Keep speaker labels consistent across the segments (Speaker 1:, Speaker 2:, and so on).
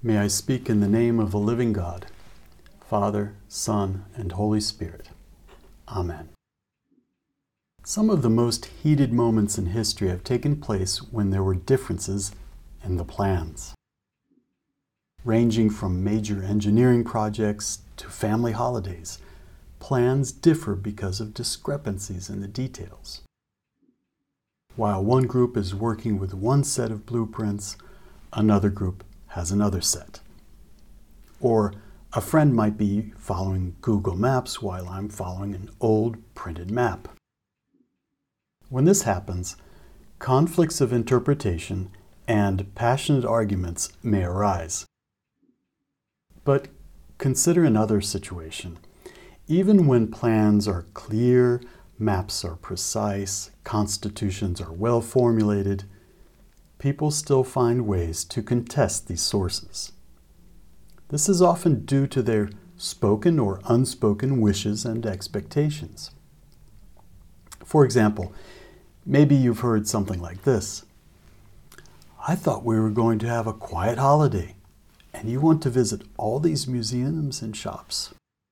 Speaker 1: May I speak in the name of the living God, Father, Son, and Holy Spirit. Amen. Some of the most heated moments in history have taken place when there were differences in the plans. Ranging from major engineering projects to family holidays, plans differ because of discrepancies in the details. While one group is working with one set of blueprints, another group has another set. Or a friend might be following Google Maps while I'm following an old printed map. When this happens, conflicts of interpretation and passionate arguments may arise. But consider another situation. Even when plans are clear, maps are precise, constitutions are well formulated, people still find ways to contest these sources. This is often due to their spoken or unspoken wishes and expectations. For example, maybe you've heard something like this. I thought we were going to have a quiet holiday, and you want to visit all these museums and shops.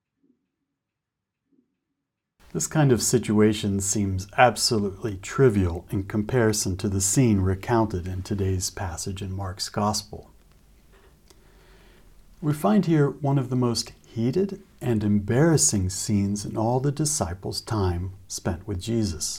Speaker 1: This kind of situation seems absolutely trivial in comparison to the scene recounted in today's passage in Mark's Gospel. We find here one of the most heated and embarrassing scenes in all the disciples' time spent with Jesus.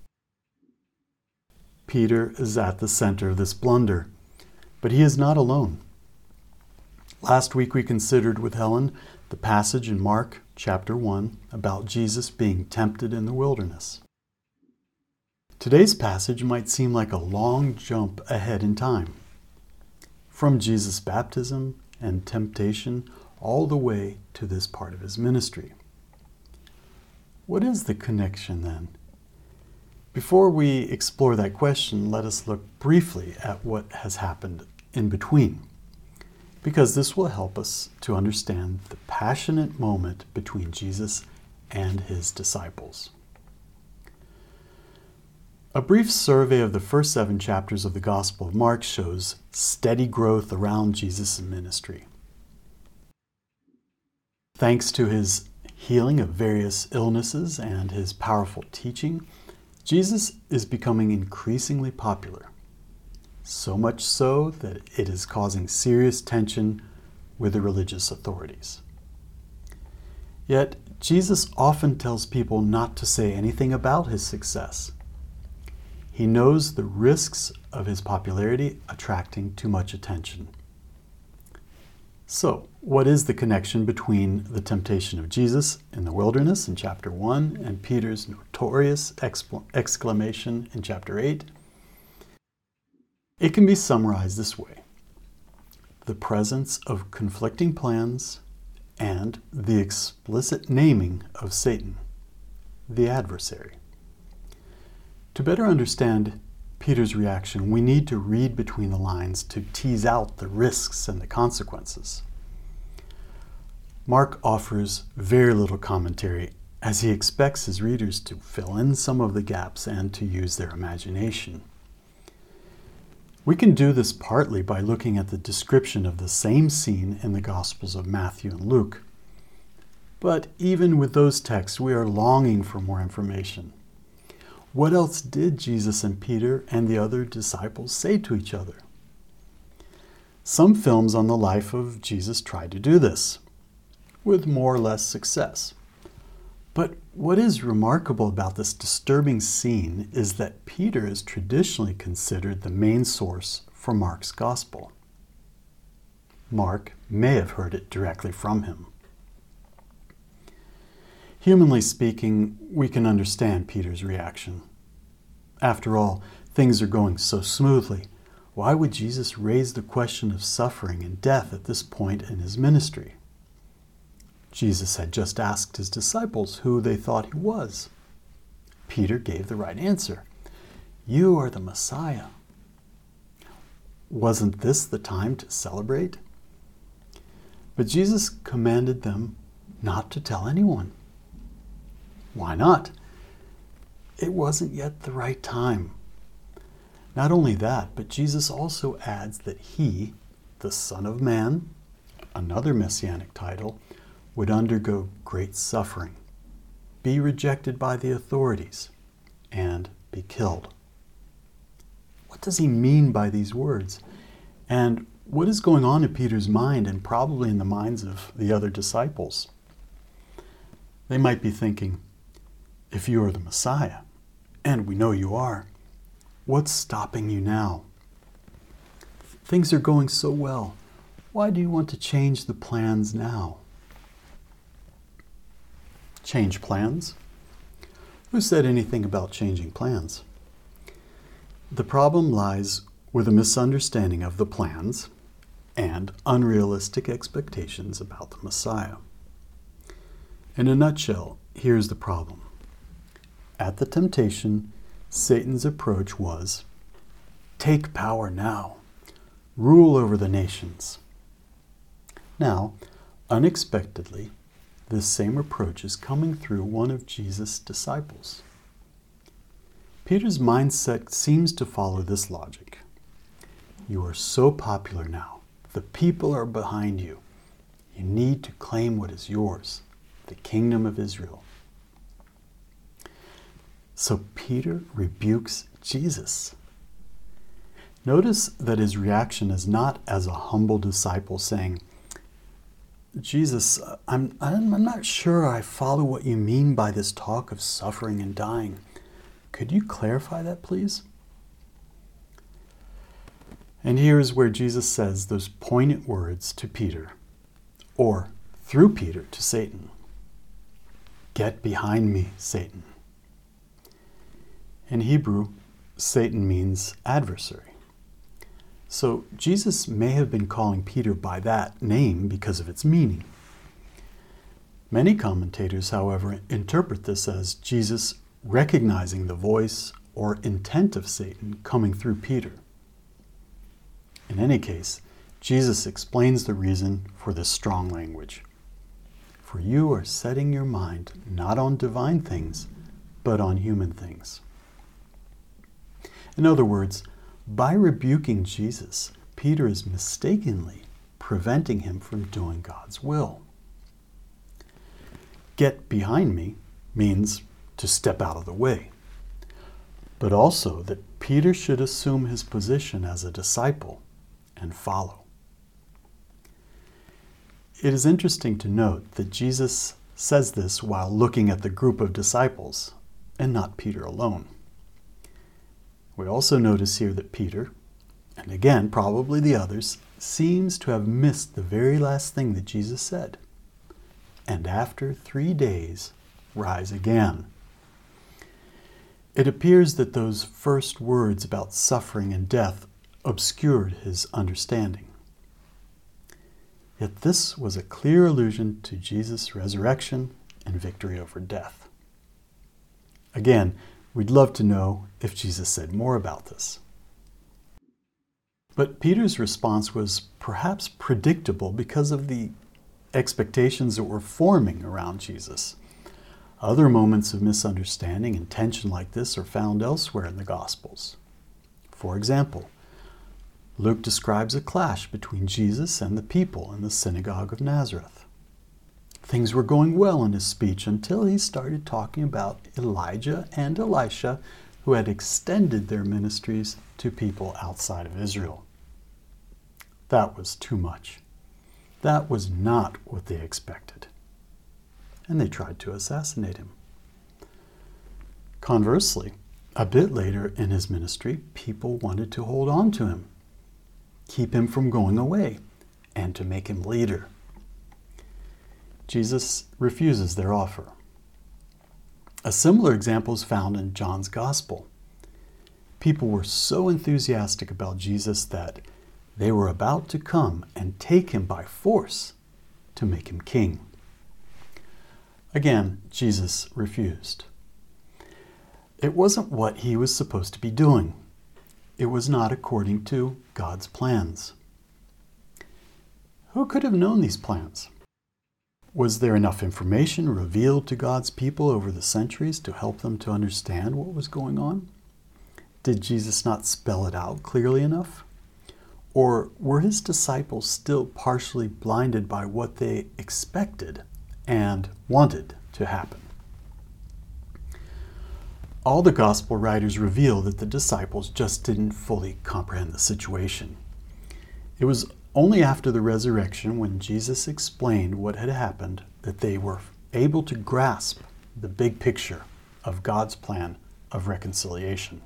Speaker 1: Peter is at the center of this blunder, but he is not alone. Last week we considered with Helen the passage in Mark chapter 1 about Jesus being tempted in the wilderness. Today's passage might seem like a long jump ahead in time, from Jesus' baptism and temptation all the way to this part of his ministry. What is the connection then? Before we explore that question, let us look briefly at what has happened in between, because this will help us to understand the passionate moment between Jesus and his disciples. A brief survey of the first 7 chapters of the Gospel of Mark shows steady growth around Jesus' ministry. Thanks to his healing of various illnesses and his powerful teaching, Jesus is becoming increasingly popular. So much so that it is causing serious tension with the religious authorities. Yet, Jesus often tells people not to say anything about his success. He knows the risks of his popularity attracting too much attention. So, what is the connection between the temptation of Jesus in the wilderness in chapter 1 and Peter's notorious exclamation in chapter 8? It can be summarized this way: the presence of conflicting plans and the explicit naming of Satan, the adversary. To better understand Peter's reaction, we need to read between the lines to tease out the risks and the consequences. Mark offers very little commentary, as he expects his readers to fill in some of the gaps and to use their imagination. We can do this partly by looking at the description of the same scene in the Gospels of Matthew and Luke. But even with those texts, we are longing for more information. What else did Jesus and Peter and the other disciples say to each other? Some films on the life of Jesus try to do this, with more or less success. But what is remarkable about this disturbing scene is that Peter is traditionally considered the main source for Mark's Gospel. Mark may have heard it directly from him. Humanly speaking, we can understand Peter's reaction. After all, things are going so smoothly. Why would Jesus raise the question of suffering and death at this point in his ministry? Jesus had just asked his disciples who they thought he was. Peter gave the right answer. You are the Messiah. Wasn't this the time to celebrate? But Jesus commanded them not to tell anyone. Why not? It wasn't yet the right time. Not only that, but Jesus also adds that he, the Son of Man, another messianic title, would undergo great suffering, be rejected by the authorities, and be killed. What does he mean by these words? And what is going on in Peter's mind and probably in the minds of the other disciples? They might be thinking, if you are the Messiah, and we know you are, what's stopping you now? Things are going so well. Why do you want to change the plans now? Change plans? Who said anything about changing plans? The problem lies with a misunderstanding of the plans and unrealistic expectations about the Messiah. In a nutshell, here's the problem. At the temptation, Satan's approach was, take power now, rule over the nations. Now, unexpectedly, this same approach is coming through one of Jesus' disciples. Peter's mindset seems to follow this logic. You are so popular now. The people are behind you. You need to claim what is yours, the kingdom of Israel. So Peter rebukes Jesus. Notice that his reaction is not as a humble disciple saying, Jesus, I'm not sure I follow what you mean by this talk of suffering and dying. Could you clarify that, please? And here is where Jesus says those poignant words to Peter, or through Peter to Satan. Get behind me, Satan. In Hebrew, Satan means adversary. So Jesus may have been calling Peter by that name because of its meaning. Many commentators, however, interpret this as Jesus recognizing the voice or intent of Satan coming through Peter. In any case, Jesus explains the reason for this strong language. For you are setting your mind not on divine things, but on human things. In other words, by rebuking Jesus, Peter is mistakenly preventing him from doing God's will. Get behind me means to step out of the way, but also that Peter should assume his position as a disciple and follow. It is interesting to note that Jesus says this while looking at the group of disciples and not Peter alone. We also notice here that Peter, and again probably the others, seems to have missed the very last thing that Jesus said. And after 3 days, rise again. It appears that those first words about suffering and death obscured his understanding. Yet this was a clear allusion to Jesus' resurrection and victory over death. Again, we'd love to know if Jesus said more about this. But Peter's response was perhaps predictable because of the expectations that were forming around Jesus. Other moments of misunderstanding and tension like this are found elsewhere in the Gospels. For example, Luke describes a clash between Jesus and the people in the synagogue of Nazareth. Things were going well in his speech until he started talking about Elijah and Elisha, who had extended their ministries to people outside of Israel. That was too much. That was not what they expected. And they tried to assassinate him. Conversely, a bit later in his ministry, people wanted to hold on to him, keep him from going away, and to make him leader. Jesus refuses their offer. A similar example is found in John's Gospel. People were so enthusiastic about Jesus that they were about to come and take him by force to make him king. Again, Jesus refused. It wasn't what he was supposed to be doing. It was not according to God's plans. Who could have known these plans? Was there enough information revealed to God's people over the centuries to help them to understand what was going on? Did Jesus not spell it out clearly enough? Or were his disciples still partially blinded by what they expected and wanted to happen? All the gospel writers reveal that the disciples just didn't fully comprehend the situation. It was only after the resurrection, when Jesus explained what had happened, that they were able to grasp the big picture of God's plan of reconciliation.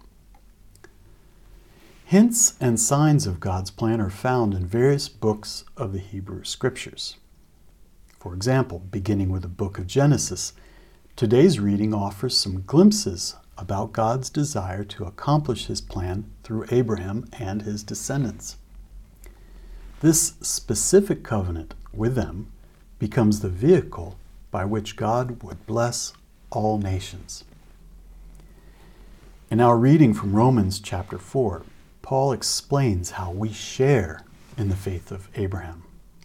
Speaker 1: Hints and signs of God's plan are found in various books of the Hebrew Scriptures. For example, beginning with the book of Genesis, today's reading offers some glimpses about God's desire to accomplish his plan through Abraham and his descendants. This specific covenant with them becomes the vehicle by which God would bless all nations. In our reading from Romans chapter 4, Paul explains how we share in the faith of Abraham.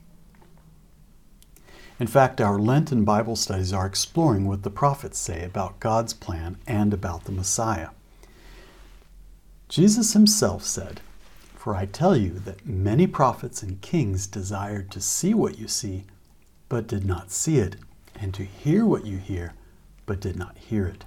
Speaker 1: In fact, our Lenten Bible studies are exploring what the prophets say about God's plan and about the Messiah. Jesus himself said, "For I tell you that many prophets and kings desired to see what you see, but did not see it, and to hear what you hear, but did not hear it."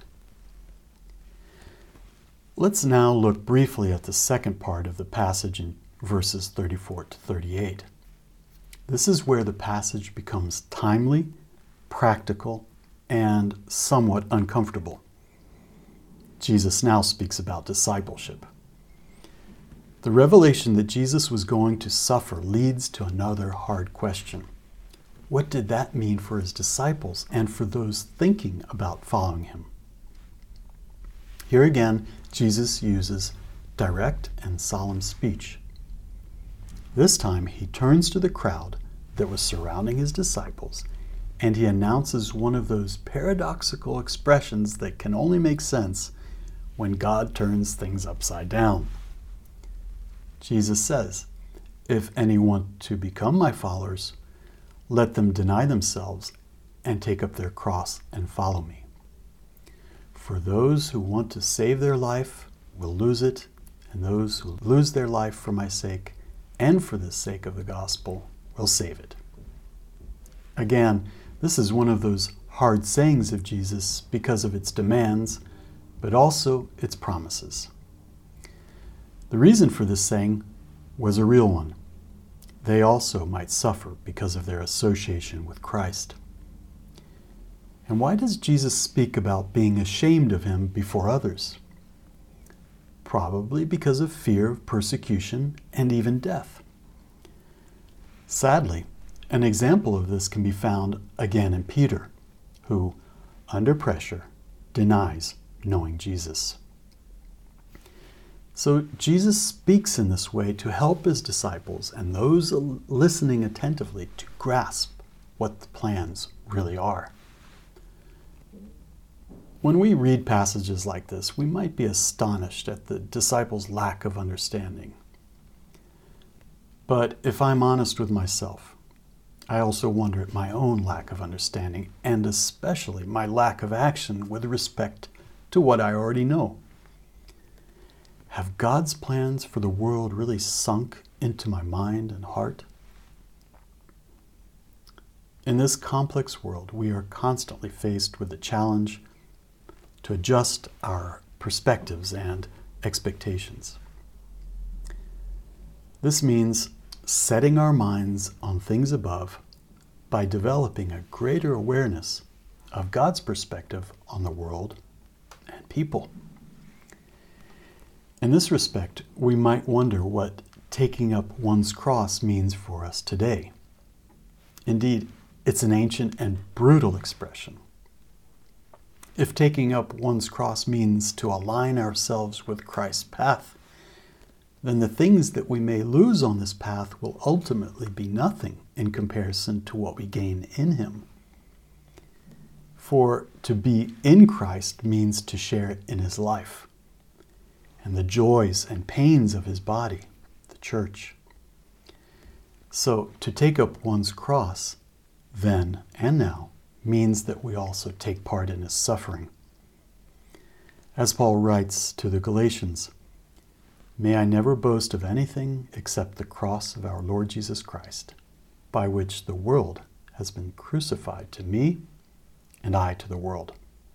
Speaker 1: Let's now look briefly at the second part of the passage in verses 34 to 38. This is where the passage becomes timely, practical, and somewhat uncomfortable. Jesus now speaks about discipleship. The revelation that Jesus was going to suffer leads to another hard question. What did that mean for his disciples and for those thinking about following him? Here again, Jesus uses direct and solemn speech. This time he turns to the crowd that was surrounding his disciples, and he announces one of those paradoxical expressions that can only make sense when God turns things upside down. Jesus says, "If any want to become my followers, let them deny themselves and take up their cross and follow me. For those who want to save their life will lose it, and those who lose their life for my sake and for the sake of the gospel will save it." Again, this is one of those hard sayings of Jesus because of its demands, but also its promises. The reason for this saying was a real one. They also might suffer because of their association with Christ. And why does Jesus speak about being ashamed of him before others? Probably because of fear of persecution and even death. Sadly, an example of this can be found again in Peter, who, under pressure, denies knowing Jesus. So Jesus speaks in this way to help his disciples and those listening attentively to grasp what the plans really are. When we read passages like this, we might be astonished at the disciples' lack of understanding. But if I'm honest with myself, I also wonder at my own lack of understanding, and especially my lack of action with respect to what I already know. Have God's plans for the world really sunk into my mind and heart? In this complex world, we are constantly faced with the challenge to adjust our perspectives and expectations. This means setting our minds on things above by developing a greater awareness of God's perspective on the world and people. In this respect, we might wonder what taking up one's cross means for us today. Indeed, it's an ancient and brutal expression. If taking up one's cross means to align ourselves with Christ's path, then the things that we may lose on this path will ultimately be nothing in comparison to what we gain in him. For to be in Christ means to share in his life and the joys and pains of his body, the church. So to take up one's cross, then and now, means that we also take part in his suffering. As Paul writes to the Galatians, may I never boast of anything except the cross of our Lord Jesus Christ, by which the world has been crucified to me, and I to the world.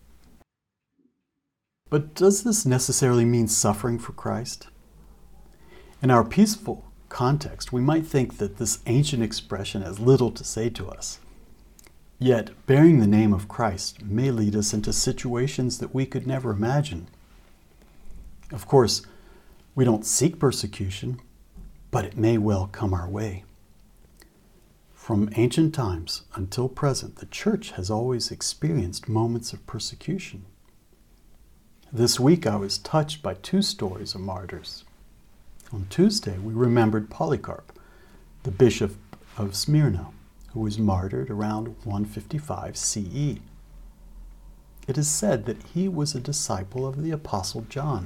Speaker 1: But does this necessarily mean suffering for Christ? In our peaceful context, we might think that this ancient expression has little to say to us. Yet, bearing the name of Christ may lead us into situations that we could never imagine. Of course, we don't seek persecution, but it may well come our way. From ancient times until present, the church has always experienced moments of persecution. This week I was touched by two stories of martyrs. On Tuesday, we remembered Polycarp, the bishop of Smyrna, who was martyred around 155 CE. It is said that he was a disciple of the Apostle John.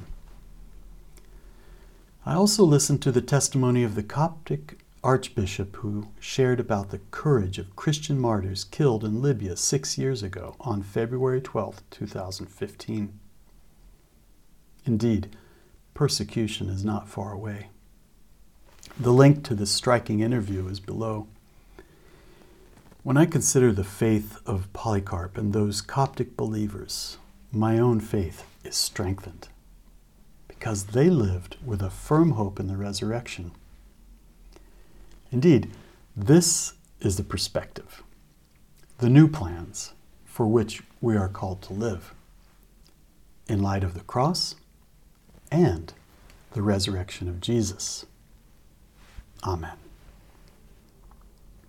Speaker 1: I also listened to the testimony of the Coptic archbishop who shared about the courage of Christian martyrs killed in Libya 6 years ago on February 12, 2015. Indeed, persecution is not far away. The link to this striking interview is below. When I consider the faith of Polycarp and those Coptic believers, my own faith is strengthened, because they lived with a firm hope in the resurrection. Indeed, this is the perspective, the new plans for which we are called to live, in light of the cross and the resurrection of Jesus. Amen.